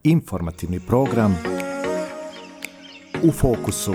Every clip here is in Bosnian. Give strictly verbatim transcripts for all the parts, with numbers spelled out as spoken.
Informativni program U fokusu.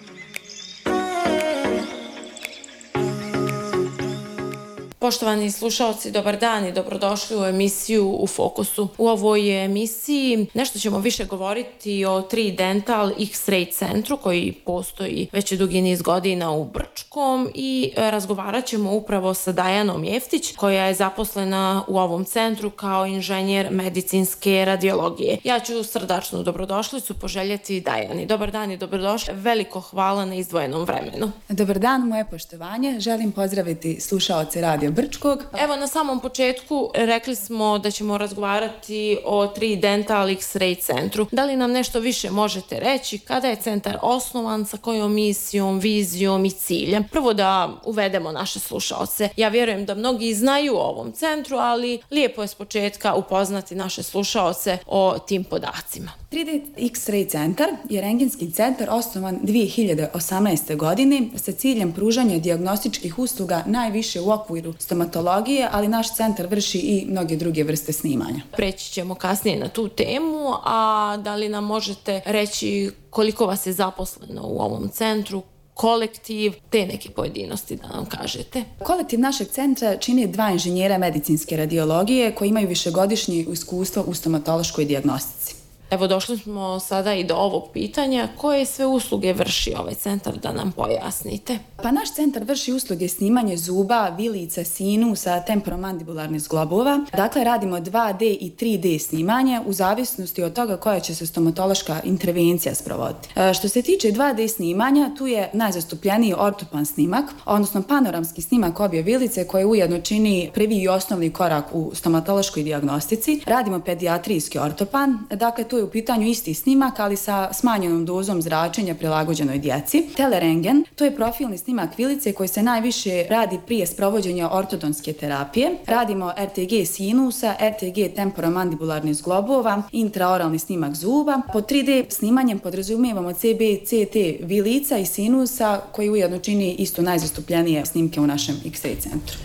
Poštovani slušalci, dobar dan i dobrodošli u emisiju U fokusu. U ovoj emisiji nešto ćemo više govoriti o tri Dental X-Ray centru koji postoji već dugi niz godina u Brčkom i razgovarat ćemo upravo sa Dajanom Jeftić koja je zaposlena u ovom centru kao inženjer medicinske radiologije. Ja ću srdačnu dobrodošlicu poželjeti Dajani. Dobar dan i dobrodošli. Veliko hvala na izdvojenom vremenu. Dobar dan, moje poštovanje. Želim pozdraviti slušaoce Radio Brčkog. Evo, na samom početku rekli smo da ćemo razgovarati o tri Dental X-Ray centru. Da li nam nešto više možete reći? Kada je centar osnovan, sa kojom misijom, vizijom i ciljem? Prvo da uvedemo naše slušaoce. Ja vjerujem da mnogi znaju o ovom centru, ali lijepo je s početka upoznati naše slušaoce o tim podacima. tri D X-Ray centar je rendgenski centar osnovan dvije hiljade osamnaeste. godine sa ciljem pružanja dijagnostičkih usluga najviše u okviru stomatologije, ali naš centar vrši i mnoge druge vrste snimanja. Preći ćemo kasnije na tu temu, a da li nam možete reći koliko vas je zaposleno u ovom centru, kolektiv, te neke pojedinosti da nam kažete? Kolektiv našeg centra čini dva inženjera medicinske radiologije koji imaju višegodišnje iskustvo u stomatološkoj dijagnostici. Evo, došli smo sada i do ovog pitanja. Koje sve usluge vrši ovaj centar, da nam pojasnite? Pa naš centar vrši usluge snimanje zuba, vilica, sinusa, temporomandibularnih zglobova. Dakle, radimo dva D i tri D snimanje u zavisnosti od toga koja će se stomatološka intervencija sprovoditi. E, što se tiče dva D snimanja, tu je najzastupljeniji ortopan snimak, odnosno panoramski snimak obje vilice koje ujedno čini prvi i osnovni korak u stomatološkoj dijagnostici. Radimo pedijatrijski ortopan, dakle tu je u pitanju isti snimak, ali sa smanjenom dozom zračenja prilagođenoj djeci. Telerengen, to je profilni snimak vilice koji se najviše radi prije sprovođenja ortodonske terapije. Radimo R T G sinusa, R T G temporomandibularnih zglobova, intraoralni snimak zuba. Pod tri D snimanjem podrazumijevamo C B C T vilica i sinusa koji ujedno čini isto najzastupljenije snimke u našem X-Ray centru.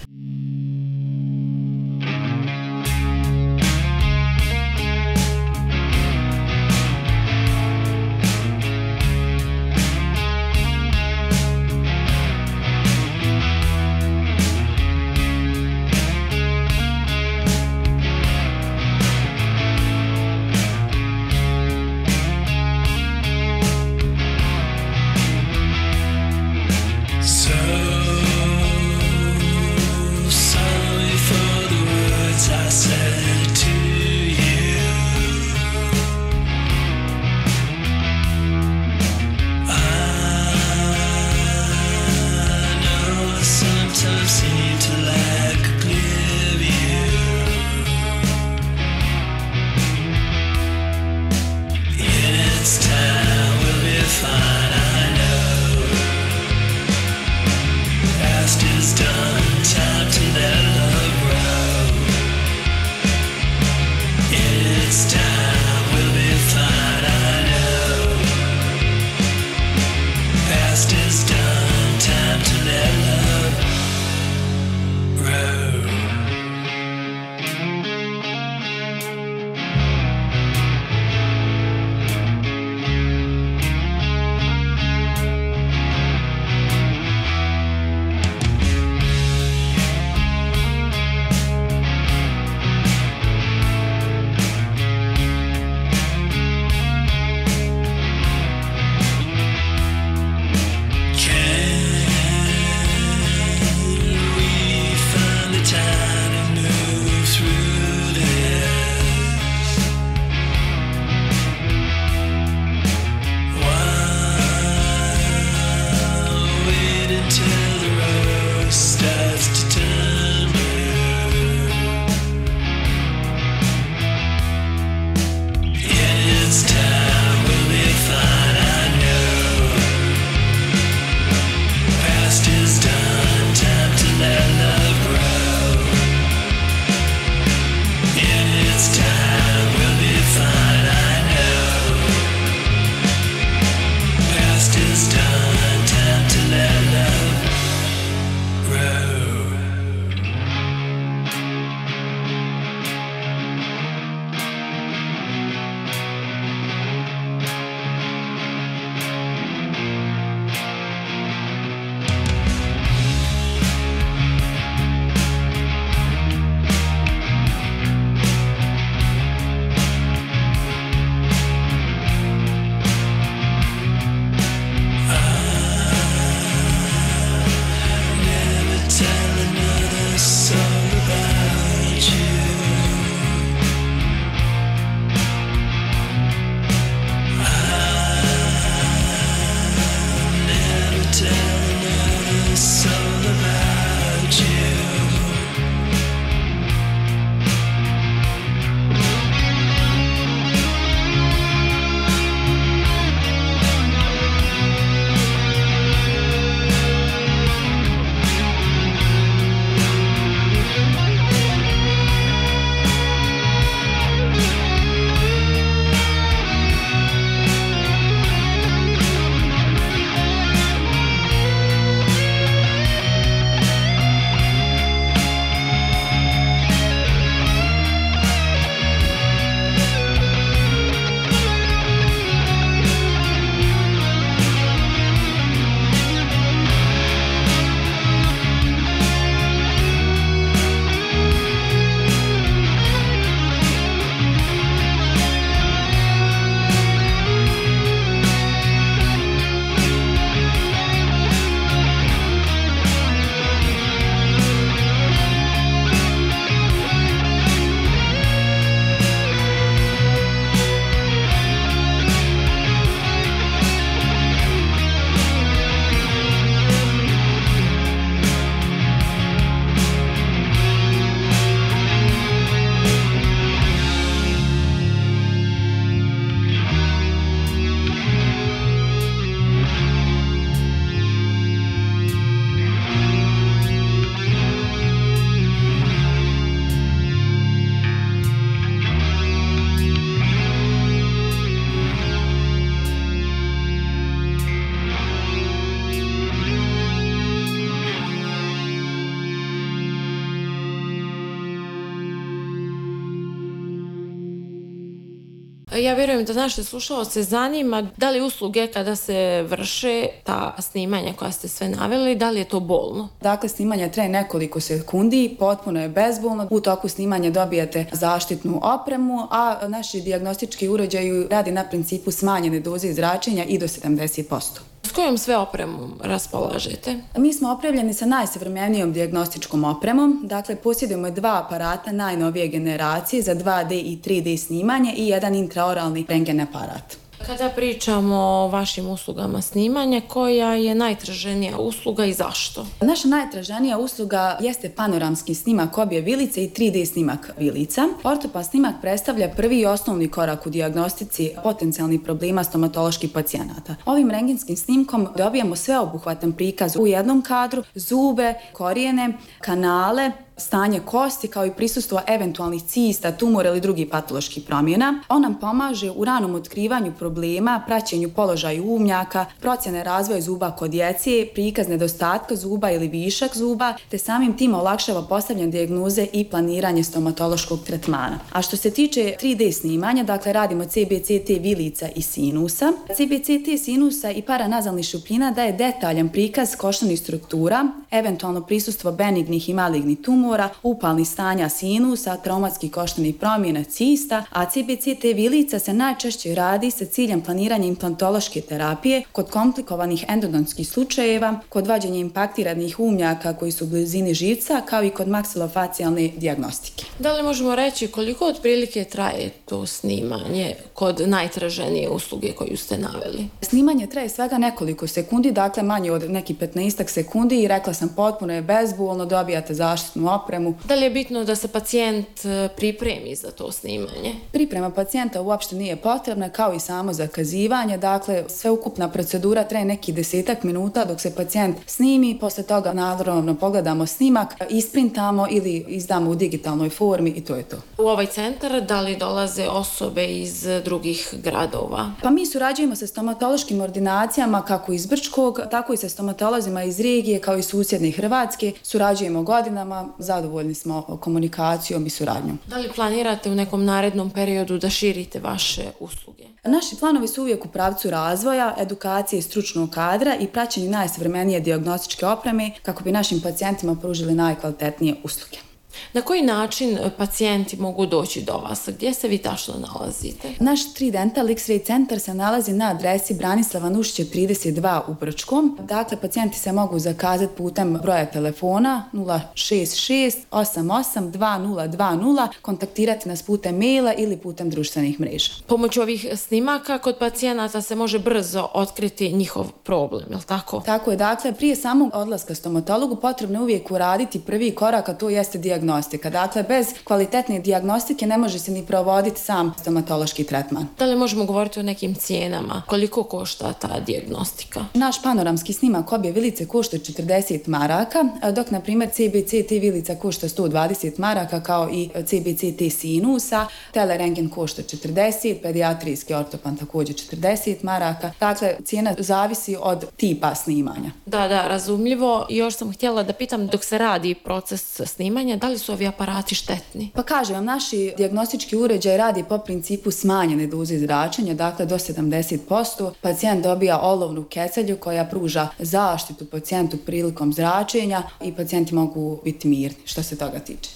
Ja vjerujem da naše slušalce zanima da li usluge kada se vrše ta snimanja koja ste sve naveli, da li je to bolno? Dakle, snimanje traje nekoliko sekundi, potpuno je bezbolno. U toku snimanja dobijate zaštitnu opremu, a naši dijagnostički uređaji radi na principu smanjene doze zračenja i do sedamdeset posto. S kojom sve opremom raspolažete? Mi smo opremljeni sa najsavremenijom dijagnostičkom opremom, dakle posjedujemo dva aparata najnovije generacije za dva D i tri D snimanje i jedan intraoralni rentgen aparat. Kada pričamo o vašim uslugama snimanja, koja je najtraženija usluga i zašto? Naša najtraženija usluga jeste panoramski snimak obje vilice i tri D snimak vilica. Ortopan snimak predstavlja prvi i osnovni korak u dijagnostici potencijalnih problema stomatoloških pacijenata. Ovim rentgenskim snimkom dobijamo sveobuhvatan prikaz u jednom kadru, zube, korijene, kanale, stanje kosti kao i prisustvo eventualnih cista, tumora ili drugih patoloških promjena. On nam pomaže u ranom otkrivanju problema, praćenju položaja umnjaka, procjene razvoja zuba kod djece, prikaz nedostatka zuba ili višak zuba, te samim tim olakšava postavljanje dijagnoze i planiranje stomatološkog tretmana. A što se tiče tri D snimanja, dakle radimo C B C T vilica i sinusa. C B C T sinusa i paranazalnih šupljina daje detaljan prikaz koštanih struktura, eventualno prisustvo benignih i malignih tumora, upalnih stanja sinusa, traumatskih koštanih promjena, cista, a C B C T vilica se najčešće radi sa ciljem planiranja implantološke terapije kod komplikovanih endodontskih slučajeva, kod vađenja impaktiranih umnjaka koji su u blizini živca, kao i kod maksilofacijalne dijagnostike. Da li možemo reći koliko otprilike traje to snimanje kod najtraženije usluge koju ste naveli? Snimanje traje svega nekoliko sekundi, dakle manje od nekih petnaestak sekundi i rekla sam potpuno je bezbolno, dobijate zaštitnu opremu. Da li je bitno da se pacijent pripremi za to snimanje? Priprema pacijenta uopšte nije potrebna, kao i samo zakazivanje, dakle sveukupna procedura traje nekih desetak minuta dok se pacijent snimi, posle toga naravno pogledamo snimak, isprintamo ili izdamo u digitalnoj formi i to je to. U ovaj centar da li dolaze osobe iz drugih gradova? Pa mi surađujemo sa stomatološkim ordinacijama kako iz Brčkog, tako i sa stomatolozima iz regije kao i susjedne Hrvatske. Surađujemo godinama, zadovoljni smo komunikacijom i suradnjom. Da li planirate u nekom narednom periodu da širite vaše usluge? Naši planovi su uvijek u pravcu razvoja, edukacije stručnog kadra i praćenju najsavremenije dijagnostičke opreme kako bi našim pacijentima pružili najkvalitetnije usluge. Na koji način pacijenti mogu doći do vas? Gdje se vi tačno nalazite? Naš tri Dental X-Ray centar se nalazi na adresi Branislava Nušića trideset dva u Brčkom. Dakle, pacijenti se mogu zakazati putem broja telefona nula šest šest osam osam dva nula dva nula, kontaktirati nas putem maila ili putem društvenih mreža. Pomoću ovih snimaka kod pacijenata se može brzo otkriti njihov problem, je li tako? Tako je, dakle, prije samog odlaska stomatologu potrebno je uvijek uraditi prvi korak, a to jeste dijagnostika. Dakle, bez kvalitetne dijagnostike ne može se ni provoditi sam stomatološki tretman. Da li možemo govoriti o nekim cijenama? Koliko košta ta dijagnostika? Naš panoramski snimak obje vilice košta četrdeset maraka, dok, na primjer, C B C T vilica košta sto dvadeset maraka, kao i C B C T sinusa. Telerentgen košta četrdeset, pedijatrijski ortopan također četrdeset maraka. Dakle, cijena zavisi od tipa snimanja. Da, da, razumljivo. Još sam htjela da pitam, dok se radi proces snimanja, da li su ovi aparati štetni? Pa kažem vam, naši dijagnostički uređaj radi po principu smanjene doze zračenja, dakle do sedamdeset posto. Pacijent dobija olovnu kecelju koja pruža zaštitu pacijentu prilikom zračenja i pacijenti mogu biti mirni što se toga tiče.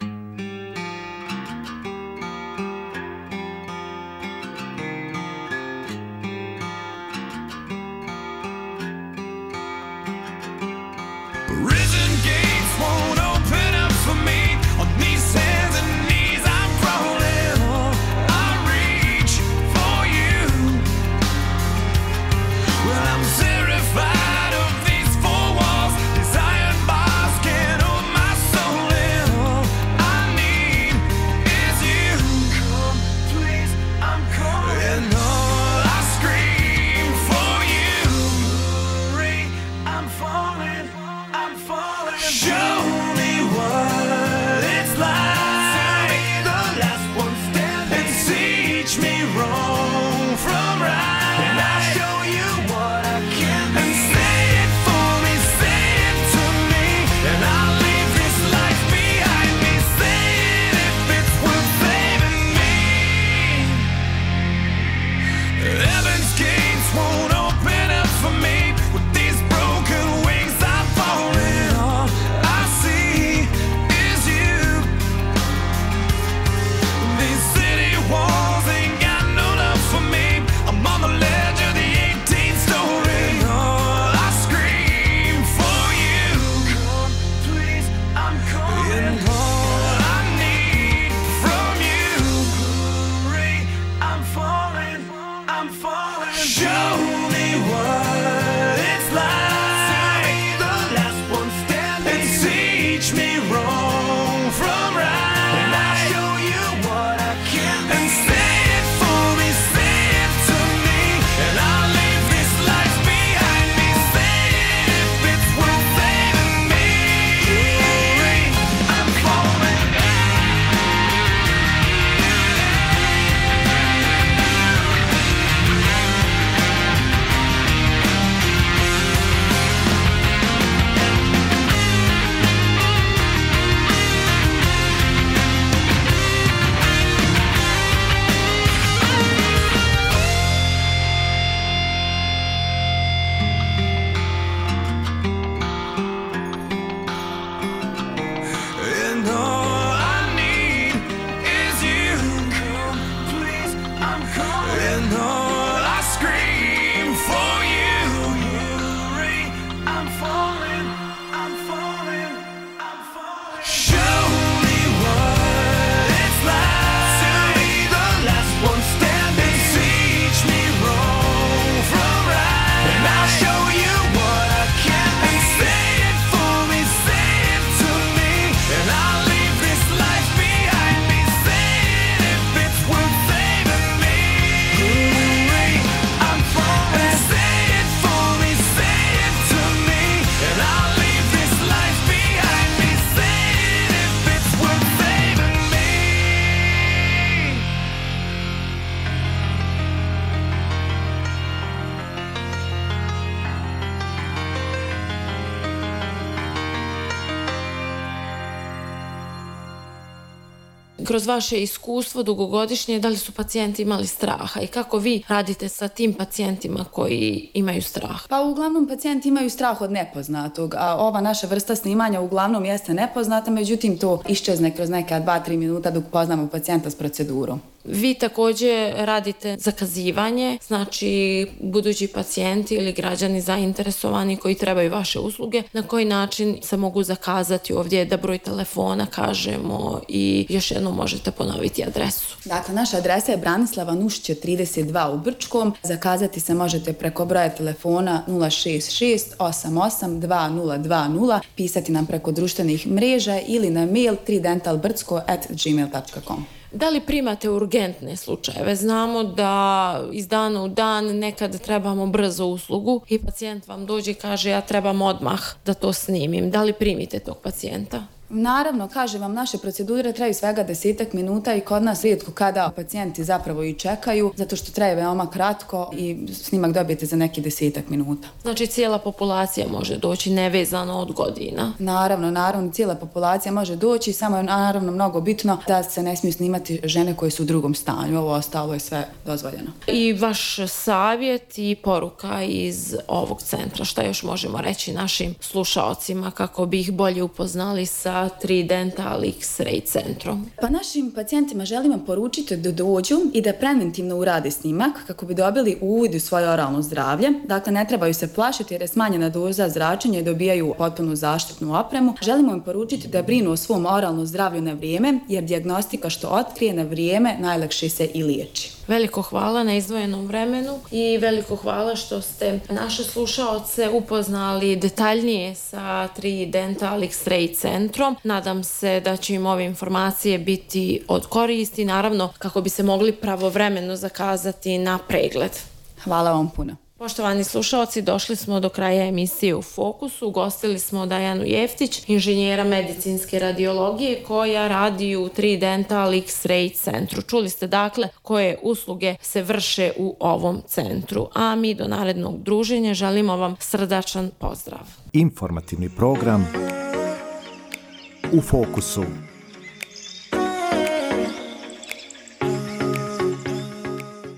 Four walls, this iron bars can't hold my soul in. I'm falling. Show me what it's like. Be the last one standing. And teach me wrong from right. And I'll show you what I can be. And say it for me, say it to me. And I'll leave this life behind me. Say it if it's worth saving me. I'm falling. And all I need is you. Come, please, I'm calling. And all I scream for you. Yuri, I'm falling, I'm falling, I'm falling. Show me what it's like to be the last one standing. Teach me wrong from right. And I'll show you what I can be. Say it for me, say it to me. And I'll leave this life behind me. Say it if it's worth saving me. I'm falling. Say it for me, say it to me. And I'll leave this life behind me. Say it if it's worth saving me. Kroz vaše iskustvo dugogodišnje, da li su pacijenti imali straha i kako vi radite sa tim pacijentima koji imaju strah? Pa uglavnom pacijenti imaju strah od nepoznatog, a ova naša vrsta snimanja uglavnom jeste nepoznata, međutim to iščezne kroz neka dva tri minuta dok poznamo pacijenta s procedurom. Vi također radite zakazivanje, znači budući pacijenti ili građani zainteresovani koji trebaju vaše usluge, na koji način se mogu zakazati ovdje, da broj telefona kažemo i još jednom možete ponoviti adresu. Dakle, naša adresa je Branislava Nušića trideset dva u Brčkom. Zakazati se možete preko broja telefona nula šest šest osam osam dva nula dva nula, pisati nam preko društvenih mreža ili na mail tri dental brcko at gmail dot com. Da li primate urgentne slučajeve? Znamo da iz dana u dan nekad trebamo brzo uslugu i pacijent vam dođe i kaže ja trebam odmah da to snimim. Da li primite tog pacijenta? Naravno, kažem vam, naše procedure traju svega desetak minuta i kod nas rijetko kada pacijenti zapravo i čekaju, zato što traje veoma kratko i snimak dobijete za neki desetak minuta. Znači cijela populacija može doći nevezano od godina? Naravno, naravno, cijela populacija može doći, samo je naravno mnogo bitno da se ne smiju snimati žene koje su u drugom stanju, ovo ostalo je sve dozvoljeno. I vaš savjet i poruka iz ovog centra, šta još možemo reći našim slušaocima kako bi ih bolje upoznali sa tri Dental X-Ray centrom? Pa našim pacijentima želimo poručiti da dođu i da preventivno urade snimak kako bi dobili uvid u svoje oralno zdravlje. Dakle, ne trebaju se plašiti jer je smanjena doza zračenja i dobijaju potpunu zaštitnu opremu. Želimo im poručiti da brinu o svom oralnom zdravlju na vrijeme, jer dijagnostika što otkrije na vrijeme najlakše se i liječi. Veliko hvala na izdvojenom vremenu i veliko hvala što ste naše slušaoce upoznali detaljnije sa tri Dental X-Ray centrom. Nadam se da će im ove informacije biti od koristi, naravno kako bi se mogli pravovremeno zakazati na pregled. Hvala vam puno. Poštovani slušalci, došli smo do kraja emisije U fokusu. Ugostili smo Dajanu Jeftić, inženjera medicinske radiologije koja radi u tri Dental X-Ray centru. Čuli ste dakle koje usluge se vrše u ovom centru. A mi do narednog druženja želimo vam srdačan pozdrav. Informativni program U fokusu.